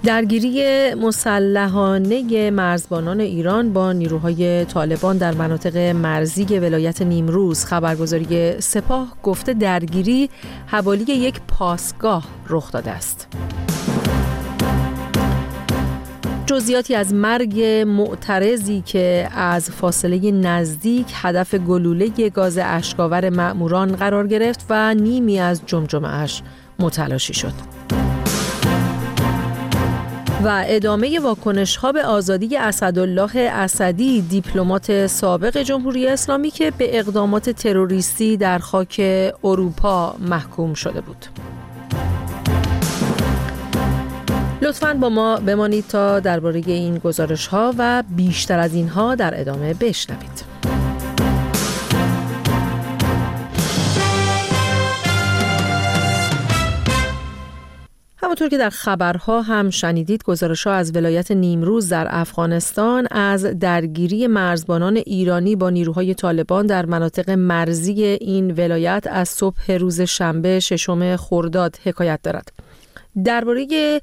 درگیری مسلحانه مرزبانان ایران با نیروهای طالبان در مناطق مرزی ولایت نیمروز. خبرگزاری سپاه گفته درگیری حوالی یک پاسگاه رخ داده است. جزئیاتی از مرگ معترضی که از فاصله نزدیک هدف گلوله گاز اشک‌آور مأموران قرار گرفت و نیمی از جمجمه‌اش متلاشی شد. و ادامه واکنش‌ها به آزادی اسدالله اسدی، دیپلمات سابق جمهوری اسلامی که به اقدامات تروریستی در خاک اروپا محکوم شده بود. لطفاً با ما بمانید تا درباره این گزارش‌ها و بیشتر از اینها در ادامه بشنوید. همونطور که در خبرها هم شنیدید، گزارش‌ها از ولایت نیمروز در افغانستان از درگیری مرزبانان ایرانی با نیروهای طالبان در مناطق مرزی این ولایت از صبح روز شنبه 6 خرداد حکایت دارد. درباره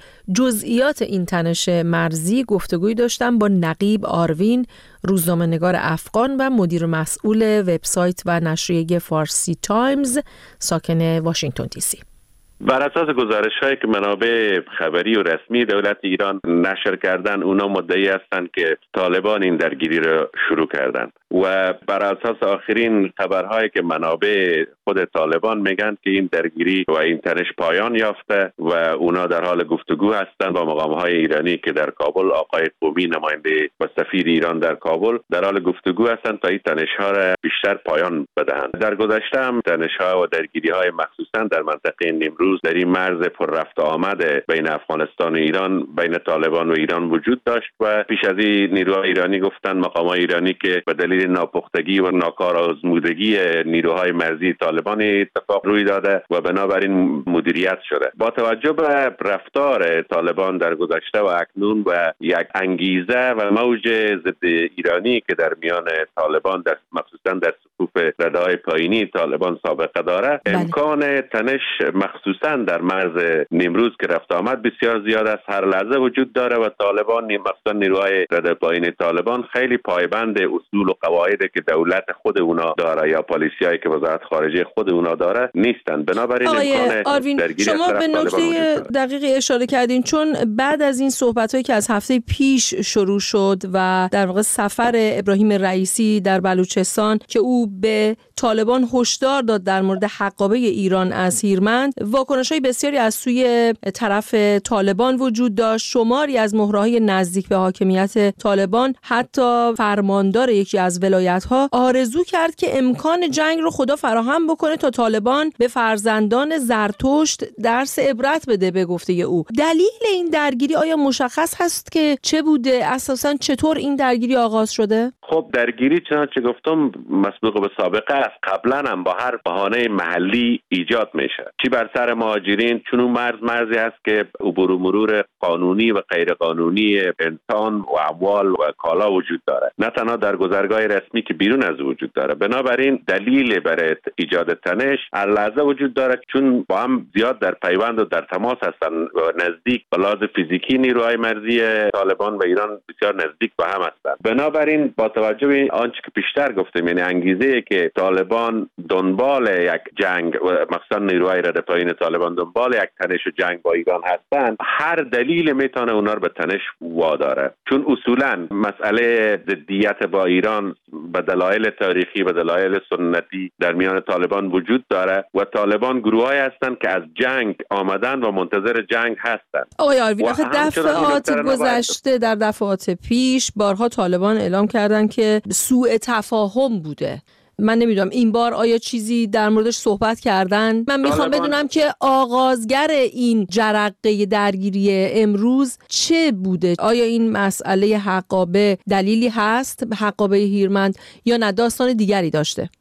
جزئیات این تنش مرزی گفتگویی داشتم با نقیب آروین، روزنامه‌نگار افغان و مدیر مسئول وبسایت و نشریه فارسی تایمز ساکن واشنگتن دی سی. بر اساس گزارش‌هایی که منابع خبری و رسمی دولت ایران نشر کردن، اونا مدعی هستند که طالبان این درگیری را شروع کردند و بر اساس آخرین خبرهایی که منابع خود طالبان میگن که این درگیری و این تنش پایان یافته و اونا در حال گفتگو هستند با مقام‌های ایرانی که در کابل، آقای قومی نماینده و سفیر ایران در کابل در حال گفتگو هستند تا این تنش‌ها را بیشتر پایان بدهند. در گذشته هم تنش‌ها و درگیری‌های مخصوصاً در منطقه نیمروز در این مرز پر رفت آمد بین افغانستان و ایران، بین طالبان و ایران وجود داشت و پیش از این نیروهای ایرانی گفتن، مقامات ایرانی، که به دلیل ناپختگی و ناکارآزمودگی نیروهای مرزی طالبان اتفاق روی داده و بنابراین مدیریت شده. با توجه به رفتار طالبان در گذشته و اکنون و یک انگیزه و موج ضد ایرانی که در میان طالبان مخصوصا در صفوف رده‌های پایینی طالبان سابقه داره، امکان تنش مخصوصا در مرز نیمروز که رفت آمد بسیار زیاد است، هر لحظه وجود داره و طالبان، مخصوصا نیروهای رده پایین طالبان، خیلی پایبند اصول و قواعدی که دولت خود اونا داره یا پالیسیایی که وزارت خارجه خود اونا داره نیستند. بنابراین امکان آروین، شما به نکته دقیقی اشاره کردین، چون بعد از این صحبت‌هایی که از هفته پیش شروع شد و در واقع سفر ابراهیم رئیسی در بلوچستان که او به طالبان هشدار داد در مورد حقابه ایران از هیرمند، واکنش‌های بسیاری از سوی طرف طالبان وجود داشت. شماری از مهره‌های نزدیک به حاکمیت طالبان، حتی فرماندار یکی از ولایت‌ها، آرزو کرد که امکان جنگ رو خدا فراهم بکنه تا طالبان به فرزندان زرتشت درس عبرت بده. به گفته او، دلیل این درگیری آیا مشخص هست که چه بوده؟ اساساً چطور این درگیری آغاز شده؟ خب درگیری چنانچه گفتم مسبوق به سابقه است. قبلا هم با هر بهانه محلی ایجاد میشه، چی بر سر مهاجرین، چون اون مرزی هست که عبور و مرور قانونی و غیر قانونی انسان و اموال و کالا وجود داره، نه تنها در گذرگاه رسمی که بیرون از وجود داره. بنابراین دلیل برای ایجاد تنش هر لحظه وجود داره، چون با هم زیاد در پیوند و در تماس هستن و نزدیک، به لحاظ فیزیکی نیروهای مرزی طالبان و ایران بسیار نزدیک به هم هستند. بنابراین با توجه به آنچه که پیشتر گفتم، یعنی انگیزه که طالبان دنبال یک جنگ و مخصوصا نیروهای رده پایین طالبان دنبال یک تنش و جنگ با ایران هستند، هر دلیل میتونه اونا رو به تنش واداره، چون اصولا مسئله ضدیت با ایران به دلایل تاریخی و دلایل سنتی در میان طالبان وجود داره و طالبان گروهایی هستند که از جنگ آمدن و منتظر جنگ هستند. آقای آروین، دفعات گذشته، در دفعات پیش بارها طالبان اعلام کردن که سوء تفاهم بوده. من نمیدونم این بار آیا چیزی در موردش صحبت کردن؟ من میخوام بدونم که آغازگر این جرقه درگیری امروز چه بوده؟ آیا این مسئله حقابه دلیلی هست، حقابه هیرمند، یا نه داستان دیگری داشته؟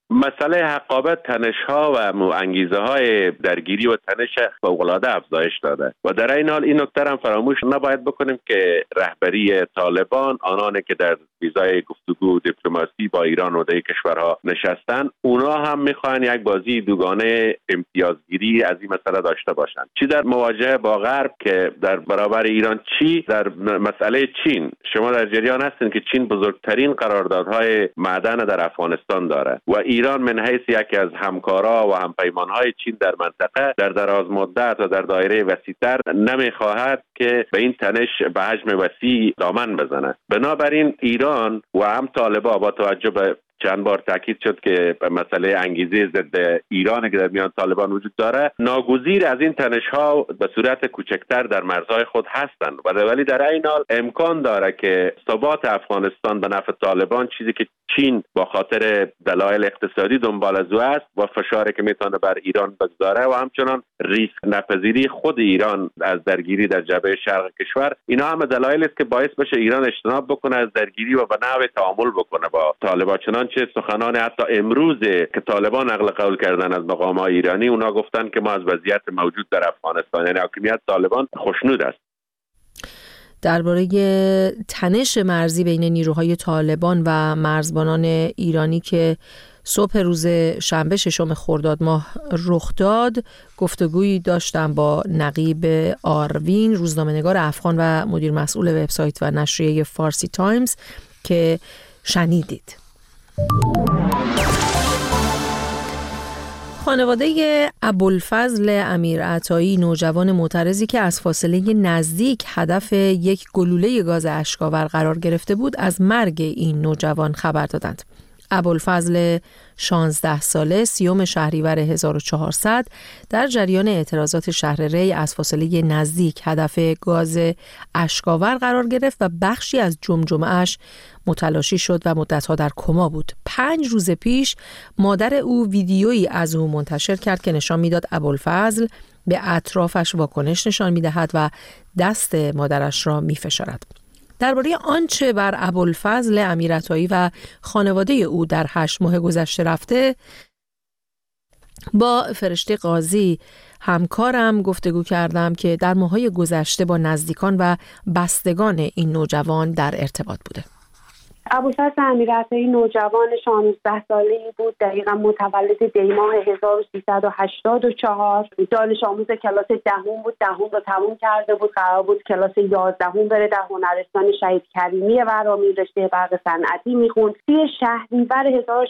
مسئله حقابت تنش‌ها و انگیزه‌های درگیری و تنش فوق‌العاده افزایش داده و در این حال این نکته هم فراموش نباید بکنیم که رهبری طالبان، آنانی که در ویزای گفتگو دیپلماسی با ایران و دیگر کشورها نشستن، اونا هم میخوان یک بازی دوگانه امتیازگیری از این مسئله داشته باشند، چی در مواجهه با غرب که در برابر ایران، چی در مسئله چین. شما در جریان هستین که چین بزرگترین قراردادهای معدن در افغانستان داره و ایران من حیث یکی از همکارا و همپیمانهای چین در منطقه در دراز مدت و در دایره وسیع‌تر نمیخواهد که به این تنش به حجم وسیع دامن بزنه. بنابراین ایران و هم طالبان با توجه به چند بار تاکید شد که مسئله انگیزه ضد ایران که در میان طالبان وجود داره، ناگزیر از این تنش‌ها به صورت کوچکتر در مرزهای خود هستند ولی در این حال امکان داره که ثبات افغانستان به نفع طالبان، چیزی که چین با خاطر دلایل اقتصادی دنبال از او است و فشاری که میتونه بر ایران بگذاره و همچنان ریسک نپذیری خود ایران از درگیری در جبهه شرق کشور، اینا هم دلایلی است که باعث بشه ایران اجتناب بکنه از درگیری و به نحو تعامل بکنه با طالبان. چنانچه سخنان حتی امروز که طالبان نقل قول کردن از مقام‌های ایرانی، اونا گفتن که ما از وضعیت موجود در افغانستان، یعنی حاکمیت طالبان، خوشنود است. درباره تنش مرزی بین نیروهای طالبان و مرزبانان ایرانی که صبح روز شنبه 6 خرداد ماه رخ داد گفتگویی داشتم با نقیب آروین، روزنامه‌نگار افغان و مدیر مسئول وبسایت و نشریه فارسی تایمز که شنیدید. خانواده ابوالفضل امیرعطایی، نوجوان معترضی که از فاصله نزدیک هدف یک گلوله گاز اشک‌آور قرار گرفته بود، از مرگ این نوجوان خبر دادند. ابوالفضل 16 ساله 30 شهریور 1400 در جریان اعتراضات شهر ری از فاصله نزدیک هدف گاز اشک‌آور قرار گرفت و بخشی از جمجمه‌اش متلاشی شد و مدتها در کما بود. 5 روز پیش مادر او ویدیویی از او منتشر کرد که نشان میداد ابوالفضل به اطرافش واکنش نشان میدهد و دست مادرش را میفشارد. درباره آنچه بر ابوالفضل امیرعطایی و خانواده او در 8 ماه گذشته رفته با فرشته قاضی همکارم گفتگو کردم که در ماه‌های گذشته با نزدیکان و بستگان این نوجوان در ارتباط بوده. ابوالفضل امیرعطایی نوجوان 16 ساله‌ای بود، دقیقاً متولد دی‌ماه 1384. دانش آموز کلاس دهم بود، دهم رو تموم کرده بود، قرار بود کلاس 11 بره در هنرستان شهید کریمی ورامین رشته برق صنعتی میخوند. 30 شهریور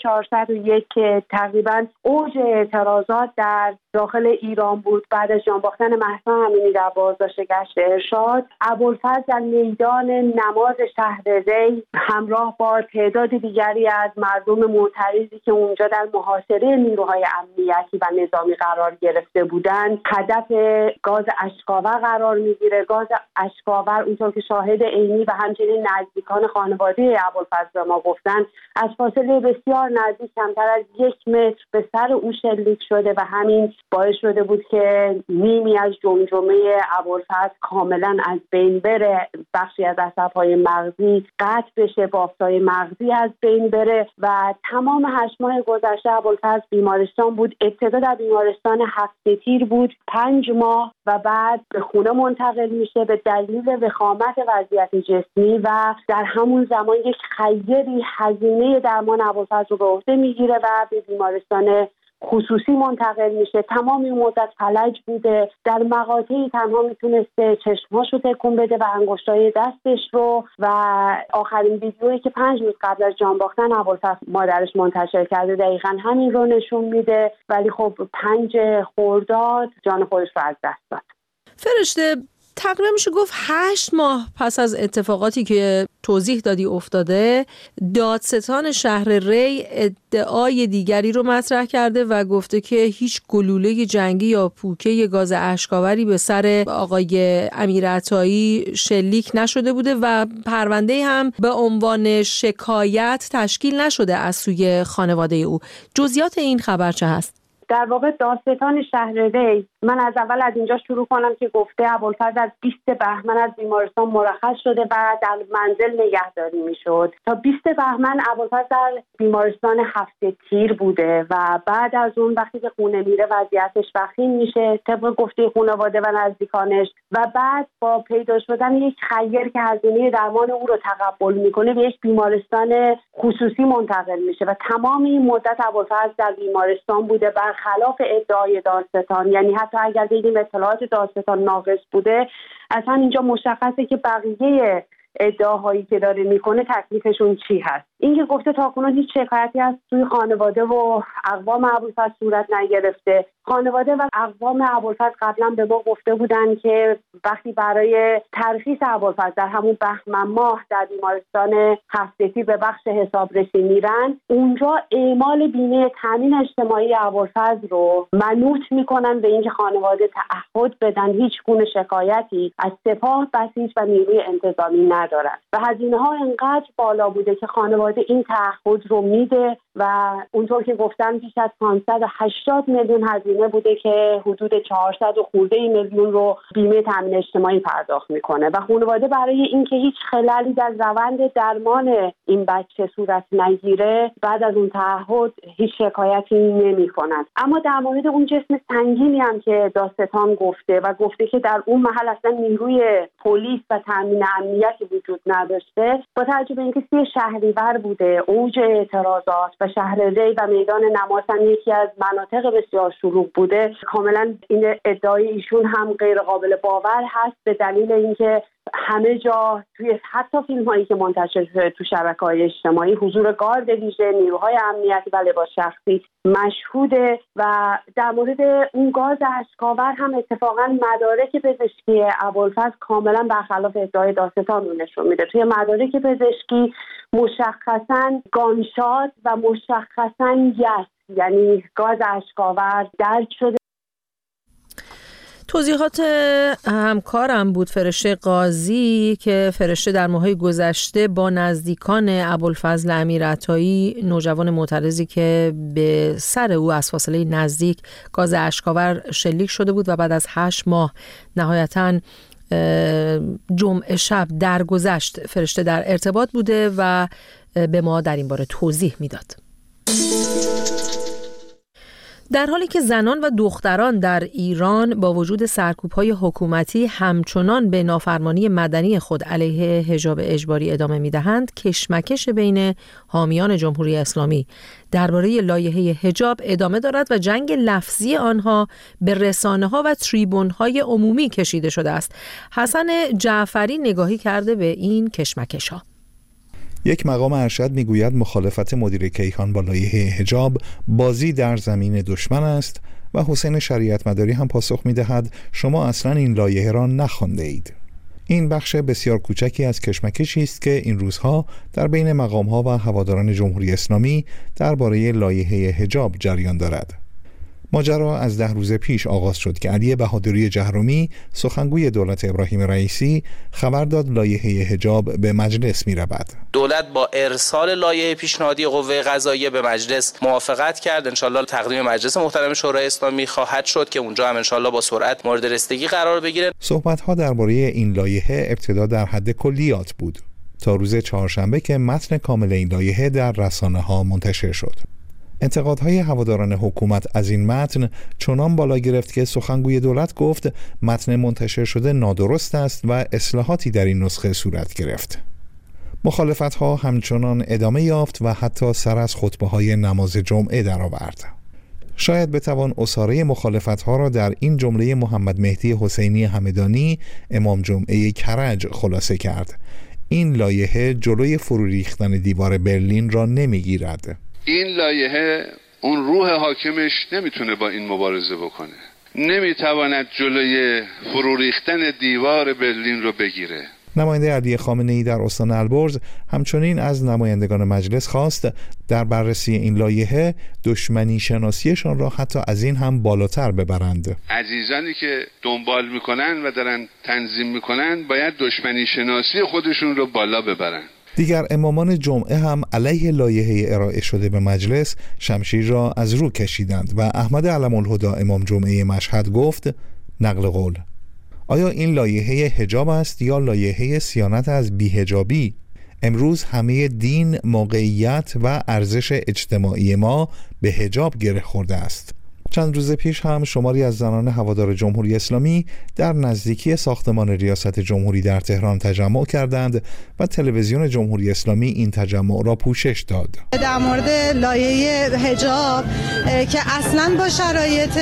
1401 که تقریباً اوج اعتراضات در داخل ایران بود، بعد از جان باختن مهسا امینی در بازداشت گشت ارشاد، ابوالفضل در میدان نماز شهر ری همراه با تعداد دیگری از مردم معترضی که اونجا در محاصره نیروهای امنیتی و نظامی قرار گرفته بودند، هدف گاز اشک‌آور قرار میگیره. گاز اشک‌آور اونطور که شاهد عینی و همچنین نزدیکان خانواده ابوالفضل به ما گفتن، از فاصله بسیار نزدیک کمتر از 1 متر به سر او شلیک شده و همین باعث شده بود که نیمی از جمجمه ابوالفضل کاملا از بین بره، بخشی از عصب‌های مغزی قطع بشه، بافت‌های مغزی از بین بره و تمام 8 ماه گذشته ابوالفضل بیمارستان بود. ابتدا در بیمارستان هفته تیر بود 5 ماه و بعد به خونه منتقل میشه به دلیل وخامت وضعیت جسمی و در همون زمان یک خیری هزینه درمان ابوالفضل رو به عهده میگیره و به بیمارستان خصوصی منتقل میشه. تمام این مدت فلج بوده، در مقاطعی تنها میتونسته چشماشو تکون بده و انگشتای دستش رو و آخرین ویدیویی که 5 روز قبل از جان باختن ابوالفضل مادرش منتشر کرده دقیقاً همین رو نشون میده، ولی خب 5 خرداد جان خودش رو از دست داد. فرشته، تقریبا میشه گفت 8 ماه پس از اتفاقاتی که توضیح دادی افتاده، دادستان شهر ری ادعای دیگری رو مطرح کرده و گفته که هیچ گلوله جنگی یا پوکه گاز اشک‌آوری به سر آقای امیرعطایی شلیک نشده بوده و پرونده هم به عنوان شکایت تشکیل نشده از سوی خانواده او. جزئیات این خبر چه هست؟ در واقع دادستان شهر ری من از اول از اینجا شروع کنم که گفته ابوالفضل از 20 بهمن از بیمارستان مرخص شده و در منزل نگهداری میشد. تا 20 بهمن ابوالفضل در بیمارستان 7 تیر بوده و بعد از اون وقتی که خونه میره وضعیتش وخیم میشه طبق گفته خانواده و نزدیکانش و بعد با پیدا شدن یک خیر که هزینه درمان او رو تقبل میکنه به یک بیمارستان خصوصی منتقل میشه و تمام این مدت ابوالفضل در بیمارستان بوده برخلاف ادعای دادستان. یعنی حتی اگر بگیم اطلاعات دادستان ناقص بوده اصلا اینجا مشخصه که بقیه ادعاهایی که داره میکنه تکلیفشون چی هست. اینکه گفته تاکنون هیچ شکایتی از توی خانواده و اقوام ابوالفضل صورت نگرفته. خانواده و اقوام ابوالفضل قبلا به ما گفته بودن که وقتی برای ترخیص ابوالفضل در همون بهمن ماه در بیمارستان هفت‌تی به بخش حسابرسی میرن، اونجا اعمال بیمه تامین اجتماعی ابوالفضل رو منوط میکنن به اینکه خانواده تعهد بدن هیچ گونه شکایتی از سپاه، بسیج و نیروی انتظامی ندارن و هزینه ها انقدر بالا بوده که خانواده این تعهد رو میده و اونطور که گفتن بیش از 580 میلیون هزینه بوده که حدود 400 خورده میلیون رو بیمه تامین اجتماعی پرداخت میکنه و خانواده برای اینکه هیچ خللی در روند درمان این بچه صورت نگیره بعد از اون تعهد هیچ شکایتی نمیکنن. اما در مورد اون جسم سنگینی هم که دادستان گفته و گفته که در اون محل اصلا نیروی پلیس و تامین امنیتی وجود نداشته، با توجه به اینکه 3 شهریور بوده اوج اعتراضات و شهر ری و میدان نماز هم یکی از مناطق بسیار شلوغ بوده، کاملا این ادعای ایشون هم غیر قابل باور هست به دلیل اینکه همه جا توی حتی فیلم هایی که منتشر شده تو شبکه‌های اجتماعی حضور گارد ویژه، نیروهای امنیتی و لباس شخصی مشهوده و در مورد اون گاز اشک‌آور هم اتفاقا مدارک پزشکی ابوالفضل کاملا برخلاف ادعای دادستان رو نشون میده. توی مدارک پزشکی مشخصا گانشات و مشخصا یعنی گاز اشک‌آور درج شده. توضیحات همکارم بود فرشته قاضی که فرشته در ماه‌های گذشته با نزدیکان ابوالفضل امیرعطایی، نوجوان معترضی که به سر او از فاصله نزدیک گاز اشک‌آور شلیک شده بود و بعد از 8 ماه نهایتاً جمعه شب درگذشت، فرشته در ارتباط بوده و به ما در این باره توضیح میداد. در حالی که زنان و دختران در ایران با وجود سرکوب‌های حکومتی همچنان به نافرمانی مدنی خود علیه حجاب اجباری ادامه می‌دهند، کشمکش بین حامیان جمهوری اسلامی درباره لایحه حجاب ادامه دارد و جنگ لفظی آنها به رسانه‌ها و تریبون‌های عمومی کشیده شده است. حسن جعفری نگاهی کرده به این کشمکش‌ها. یک مقام ارشد میگوید مخالفت مدیر کیهان با لایحه حجاب بازی در زمین دشمن است و حسین شریعت مداری هم پاسخ میدهد شما اصلا این لایحه را نخوانده اید. این بخش بسیار کوچکی از کشمکشی است که این روزها در بین مقام‌ها و هواداران جمهوری اسلامی درباره لایحه حجاب جریان دارد. ماجرا از 10 روز پیش آغاز شد که علی بهادری جهرمی، سخنگوی دولت ابراهیم رئیسی، خبر داد لایحه حجاب به مجلس می رود. دولت با ارسال لایحه پیشنهادی قوه قضاییه به مجلس موافقت کرد. انشالله تقدیم مجلس محترم شورای اسلامی خواهد شد که اونجا هم انشالله با سرعت مورد رسیدگی قرار بگیره. صحبت‌ها درباره این لایحه ابتدا در حد کلیات بود تا روز چهارشنبه که متن کامل این لایحه در رسانه‌ها منتشر شد. انتقادهای هواداران حکومت از این متن چنان بالا گرفت که سخنگوی دولت گفت متن منتشر شده نادرست است و اصلاحاتی در این نسخه صورت گرفت. مخالفت‌ها همچنان ادامه یافت و حتی سر از خطبه‌های نماز جمعه درآورد. شاید بتوان اساره مخالفت‌ها را در این جمله محمد مهدی حسینی همدانی، امام جمعه کرج خلاصه کرد: این لایحه جلوی فرو ریختن دیوار برلین را نمیگیرد. این لایحه اون روح حاکمش نمیتونه با این مبارزه بکنه، نمیتواند جلوی فرو ریختن دیوار برلین رو بگیره. نماینده علی خامنه‌ای در استان البرز همچنین از نمایندگان مجلس خواست در بررسی این لایحه دشمنی شناسیشان را حتی از این هم بالاتر ببرند. عزیزانی که دنبال میکنن و دارن تنظیم میکنن باید دشمنی شناسی خودشون رو بالا ببرن. دیگر امامان جمعه هم علیه لایحه ارائه شده به مجلس شمشیر را از رو کشیدند و احمد علم‌الهدی امام جمعه مشهد گفت نقل قول: آیا این لایحه حجاب است یا لایحه صیانت از بی‌حجابی؟ امروز همه دین، موقعیت و ارزش اجتماعی ما به حجاب گره خورده است. چند روز پیش هم شماری از زنان هوادار جمهوری اسلامی در نزدیکی ساختمان ریاست جمهوری در تهران تجمع کردند و تلویزیون جمهوری اسلامی این تجمع را پوشش داد. در مورد لایحه حجاب که اصلاً با شرایط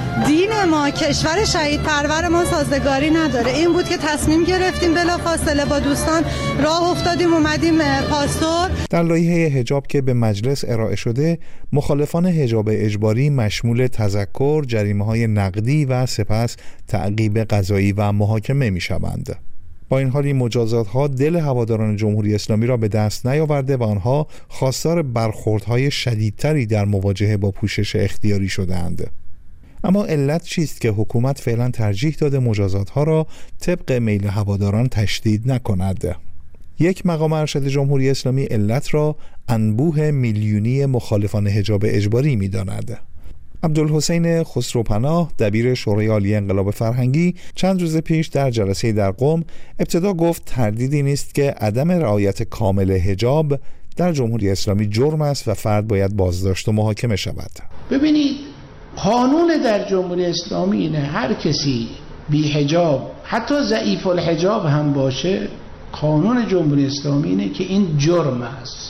دین ما، کشور شهید پرور ما سازگاری نداره، این بود که تصمیم گرفتیم بلافاصله با دوستان راه افتادیم اومدیم پاستور. در لایحه حجاب که به مجلس ارائه شده، مخالفان حجاب اجباری مشمول تذکر، جریمه‌های نقدی و سپس تعقیب قضایی و محاکمه می‌شوند. با این حال این مجازات‌ها دل هواداران جمهوری اسلامی را به دست نیاورده و آنها خواستار برخوردهای شدیدتری در مواجهه با پوشش اختیاری شده‌اند. اما علت چیست که حکومت فعلا ترجیح داده مجازات‌ها را طبق میل هواداران تشدید نکند؟ یک مقام ارشد جمهوری اسلامی علت را انبوه میلیونی مخالفان حجاب اجباری می‌داند. عبدالحسین خسروپناه، دبیر شورای عالی انقلاب فرهنگی، چند روز پیش در جلسه در قم ابتدا گفت تردیدی نیست که عدم رعایت کامل حجاب در جمهوری اسلامی جرم است و فرد باید بازداشت و محاکمه شود. ببینید، قانون در جمهوری اسلامی اینه هر کسی بی حجاب، حتی ضعیف الحجاب هم باشه، قانون جمهوری اسلامی اینه که این جرم است.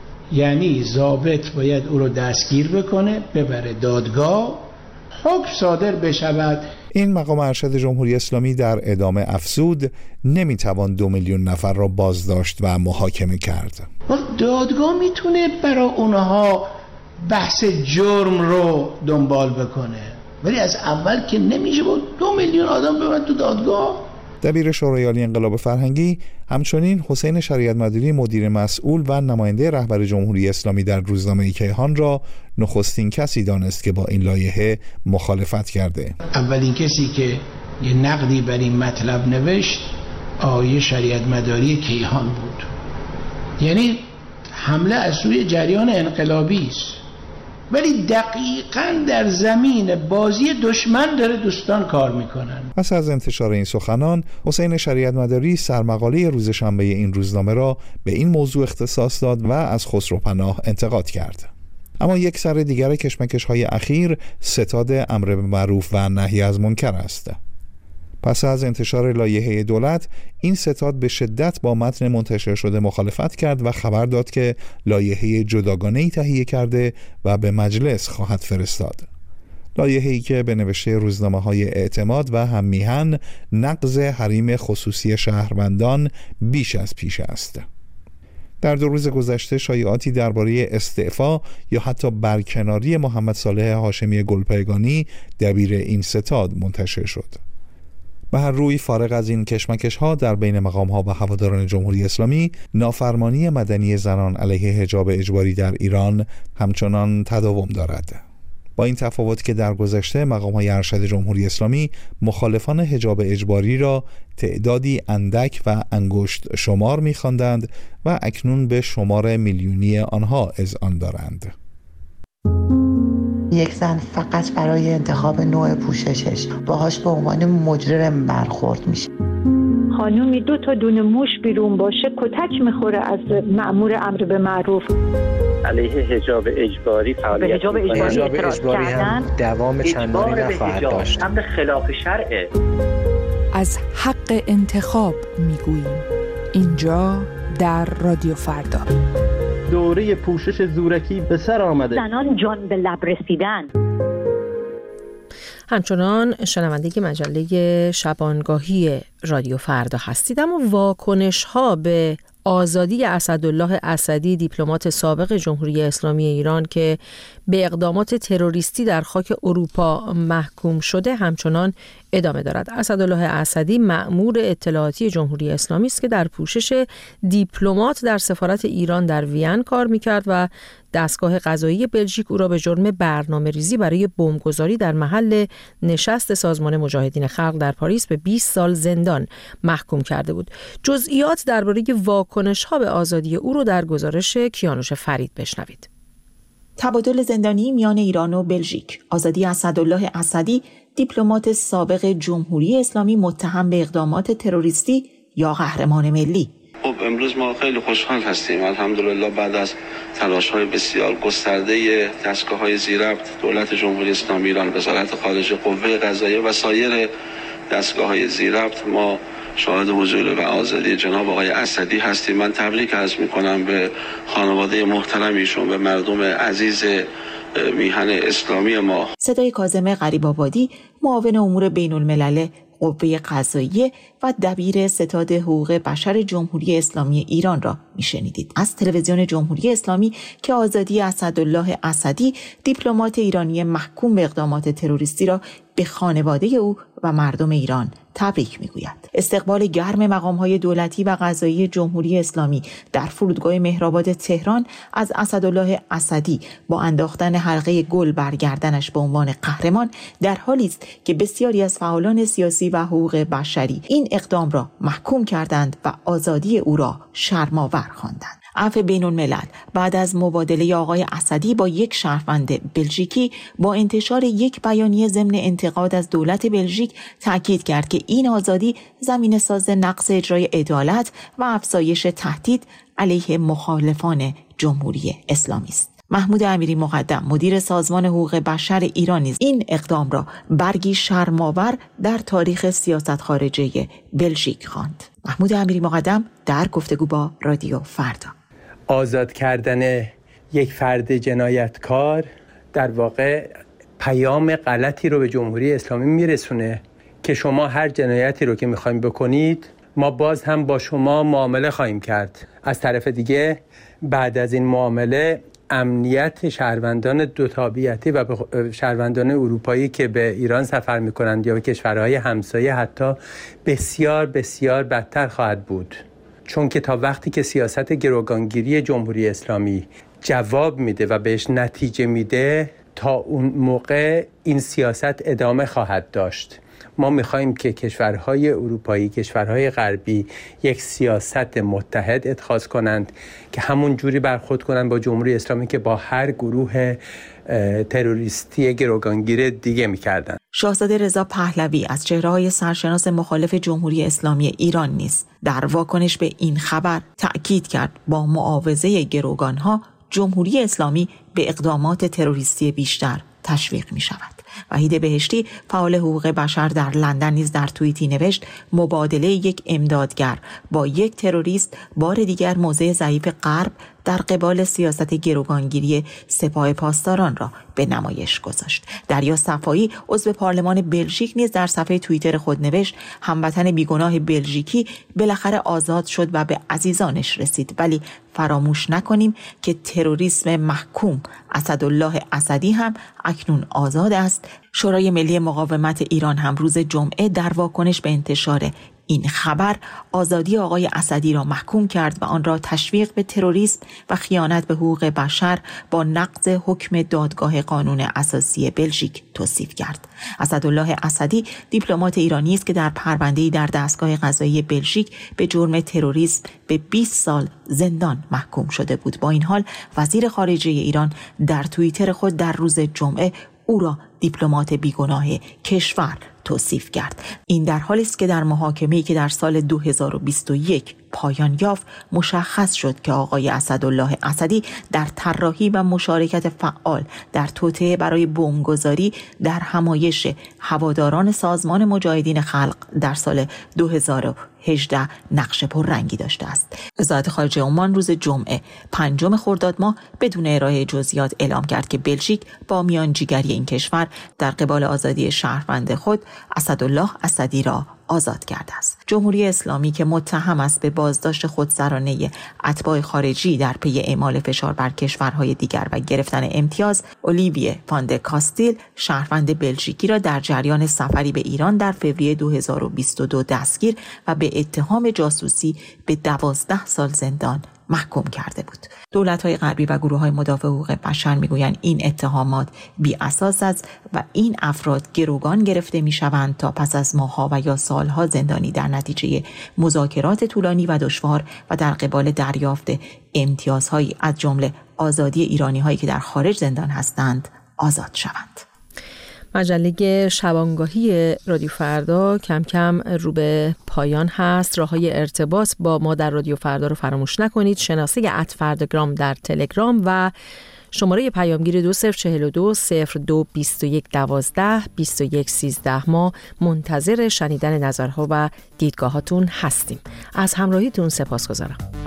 یعنی ضابط باید او رو دستگیر بکنه، ببره دادگاه، حکم صادر بشود. این مقام ارشد جمهوری اسلامی در ادامه افزود نمیتوان 2 میلیون نفر را بازداشت و محاکمه کرد. دادگاه میتونه برای اونها بحث جرم رو دنبال بکنه، ولی از اول که نمیشه با 2 میلیون آدم ببرن تو دادگاه. دبیر شورای عالی انقلاب فرهنگی همچنین حسین شریعت مداری مدیر مسئول و نماینده رهبر جمهوری اسلامی در روزنامه کیهان را نخستین کسی دانست که با این لایحه مخالفت کرده. اولین کسی که یه نقدی بر این مطلب نوشت آقای شریعت مداری کیهان بود. یعنی حمله از سوی جریان انقلابی است، ولی دقیقاً در زمین بازی دشمن داره دوستان کار میکنن. پس از انتشار این سخنان، حسین شریعت مداری سرمقاله روز شنبه این روزنامه را به این موضوع اختصاص داد و از خسروپناه انتقاد کرد. اما یک سر دیگر کشمکش‌های اخیر ستاد امر به معروف و نهی از منکر است. پس از انتشار لایحه دولت، این ستاد به شدت با متن منتشر شده مخالفت کرد و خبر داد که لایحه جداگانه‌ای تهیه کرده و به مجلس خواهد فرستاد. لایحه‌ای که به نوشته روزنامه‌های اعتماد و هم میهن نقض حریم خصوصی شهروندان بیش از پیش است. در 2 روز گذشته شایعاتی درباره استعفا یا حتی برکناری محمد صالح هاشمی گلپایگانی دبیر این ستاد منتشر شد. به هر روی فارغ از این کشمکش‌ها در بین مقام‌ها و هواداران جمهوری اسلامی، نافرمانی مدنی زنان علیه حجاب اجباری در ایران همچنان تداوم دارد. با این تفاوت که در گذشته مقام‌های ارشد جمهوری اسلامی مخالفان حجاب اجباری را تعدادی اندک و انگشت شمار می‌خواندند و اکنون به شمار میلیونی آنها اذعان دارند. یک زن فقط برای انتخاب نوع پوششش باهاش به عنوان مجرم برخورد میشه. خانومی 2 تا دونه موش بیرون باشه کتک میخوره از مأمور امر به معروف. علیه حجاب اجباری فعالیت به حجاب اجباری هم دوام چندانی نخواهد داشت. امر خلاف شرعه. از حق انتخاب میگوییم اینجا در رادیو فردا. دوره پوشش زورکی به سر آمده. زنان جان به لب رسیدن. همچنان شنونده مجله شبانگاهی رادیو فردا هستید. اما واکنش‌ها به آزادی اسدالله اسدی، دیپلمات سابق جمهوری اسلامی ایران که به اقدامات تروریستی در خاک اروپا محکوم شده، همچنان ادامه دارد. اسدالله اسدی مأمور اطلاعاتی جمهوری اسلامی است که در پوشش دیپلمات در سفارت ایران در وین کار می‌کرد و دستگاه قضایی بلژیک او را به جرم برنامه‌ریزی برای بمبگذاری در محل نشست سازمان مجاهدین خلق در پاریس به 20 سال زندان محکوم کرده بود. جزئیات درباره واکنش‌ها به آزادی او را در گزارش کیانوش فرید بشنوید. تبادل زندانی میان ایران و بلژیک. آزادی اسدالله اسدی، دیپلمات سابق جمهوری اسلامی متهم به اقدامات تروریستی یا قهرمان ملی. خب امروز ما خیلی خوشحال هستیم الحمدلله بعد از تلاش‌های بسیار گسترده دستگاه‌های زیرربط دولت جمهوری اسلامی ایران، وزارت خارجه، قوه قضاییه و سایر دستگاه‌های زیرربط ما شاهد حضور و آزادی جناب آقای اسدی هستیم. من تبریک عرض می‌کنم به خانواده محترم ایشون، به مردم عزیز میهن اسلامی ما. صدای کاظم غریب‌آبادی، معاون امور بین‌الملل قوه قضاییه و دبیر ستاد حقوق بشر جمهوری اسلامی ایران را میشنیدید از تلویزیون جمهوری اسلامی که آزادی اسدالله اسدی، دیپلمات ایرانی محکوم به اقدامات تروریستی را به خانواده او و مردم ایران تبریک میگوید. استقبال گرم مقام‌های دولتی و قضایی جمهوری اسلامی در فرودگاه مهرآباد تهران از اسدالله اسدی با انداختن حلقه گل بر گردنش به عنوان قهرمان در حالی است که بسیاری از فعالان سیاسی و حقوق بشری این اقدام را محکوم کردند و آزادی او را شرم‌آور خواندند. عفو بین‌الملل بعد از مبادله آقای اسدی با یک شهروند بلژیکی با انتشار یک بیانیه ضمن انتقاد از دولت بلژیک تاکید کرد که این آزادی زمینه‌ساز نقض اجرای عدالت و افزایش تهدید علیه مخالفان جمهوری اسلامی است. محمود امیری مقدم، مدیر سازمان حقوق بشر ایران، نیز این اقدام را برگی شرم‌آور در تاریخ سیاست خارجه بلژیک خواند. محمود امیری مقدم در گفتگو با رادیو فردا. آزاد کردن یک فرد جنایتکار در واقع پیام غلطی رو به جمهوری اسلامی میرسونه که شما هر جنایتی رو که میخوایم بکنید ما باز هم با شما معامله خواهیم کرد. از طرف دیگه بعد از این معامله امنیت شهروندان دو تابعیتی و شهروندان اروپایی که به ایران سفر میکنند یا به کشورهای همسایه حتی بسیار بسیار بدتر خواهد بود، چون که تا وقتی که سیاست گروگانگیری جمهوری اسلامی جواب میده و بهش نتیجه میده تا اون موقع این سیاست ادامه خواهد داشت. ما میخوایم که کشورهای اروپایی، کشورهای غربی یک سیاست متحد اتخاذ کنند که همون جوری برخورد کنند با جمهوری اسلامی که با هر گروه تروریستی گروگانگیر دیگه میکردن. شاهزاده رضا پهلوی از چهره‌های سرشناس مخالف جمهوری اسلامی ایران نیز در واکنش به این خبر تأکید کرد با معاوضه گروگانها جمهوری اسلامی به اقدامات تروریستی بیشتر تشویق می شود. وحید بهشتی، فعال حقوق بشر در لندن، نیز در توییتی نوشت مبادله یک امدادگر با یک تروریست بار دیگر موضع ضعیف غرب در قبال سیاست گروگانگیری سپاه پاسداران را به نمایش گذاشت. دریا صفایی، عضو پارلمان بلژیک، نیز در صفحه توییتر خود نوشت هموطن بیگناه بلژیکی بالاخره آزاد شد و به عزیزانش رسید، ولی فراموش نکنیم که تروریسم محکوم اسدالله اسدی هم اکنون آزاد است. شورای ملی مقاومت ایران هم روز جمعه در واکنش به انتشار این خبر آزادی آقای اسدی را محکوم کرد و آن را تشویق به تروریسم و خیانت به حقوق بشر با نقض حکم دادگاه قانون اساسی بلژیک توصیف کرد. اسدالله اسدی دیپلمات ایرانی است که در پرونده‌ای در دستگاه قضایی بلژیک به جرم تروریسم به 20 سال زندان محکوم شده بود. با این حال وزیر خارجه ایران در توییتر خود در روز جمعه او را دیپلمات بیگناه کشور توصیف کرد. این در حالی است که در محاکمه‌ای که در سال 2021 پایان یافت مشخص شد که آقای اسدالله اسدی در طراحی و مشارکت فعال در توطئه برای بمبگذاری در همایش هواداران سازمان مجاهدین خلق در سال 2018 نقش پررنگی داشته است. وزارت خارجه عمان روز جمعه 5 خرداد ماه بدون ارائه جزئیات اعلام کرد که بلژیک با میانجیگری این کشور در قبال آزادی شهروند خود اسدالله اسدی را آزاد کرده است. جمهوری اسلامی که متهم است به بازداشت خودسرانه اتباع خارجی در پی اعمال فشار بر کشورهای دیگر و گرفتن امتیاز، اولیویه فان د کاستیل، شهروند بلژیکی را در جریان سفری به ایران در فوریه 2022 دستگیر و به اتهام جاسوسی به 12 سال زندان محکوم کرده بود. دولت‌های غربی و گروه‌های مدافع حقوق بشر میگویند این اتهامات بی اساس است و این افراد گروگان گرفته میشوند تا پس از ماه‌ها و یا سال‌ها زندانی در نتیجه مذاکرات طولانی و دشوار و در قبال دریافت امتیازهایی از جمله آزادی ایرانی‌هایی که در خارج زندان هستند آزاد شوند. مجله شبانگاهی رادیو فردا کم کم رو به پایان هست. راه‌های ارتباط با ما در رادیو فردا رو فراموش نکنید. شناسه @فرداگرام در تلگرام و شماره پیامگیر 2042 02 21 12 21 13. ما منتظر شنیدن نظرها و دیدگاهاتون هستیم. از همراهیتون سپاسگزارم.